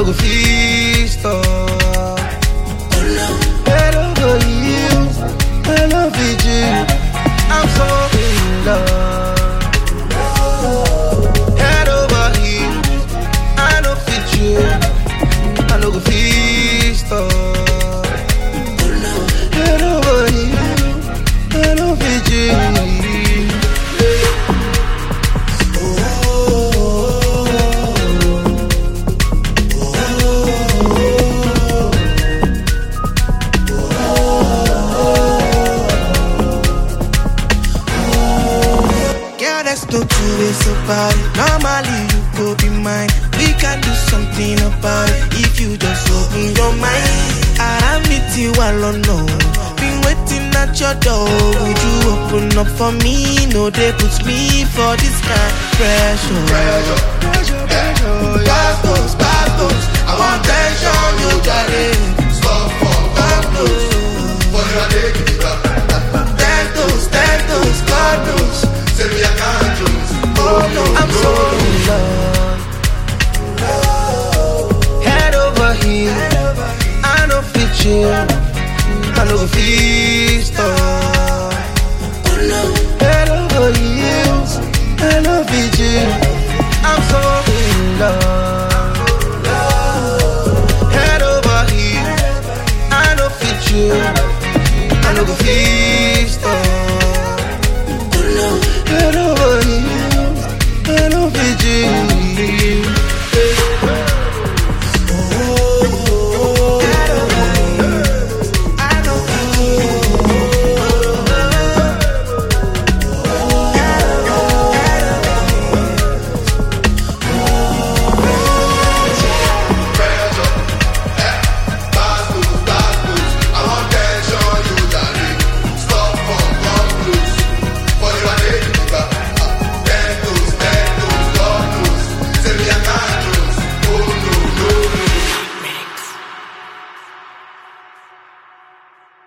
no go feast stop. Head over heels, I love you. I'm so in love. Head over heels, I know fit you. I no go feast stop. Head over heels, I know fit you. No two ways about it. Normally you go be mine. We can do something about it if you just open your mind. I meet you alone, no. Been waiting at your door. Would you open up for me? No, they put me for this kind of pressure.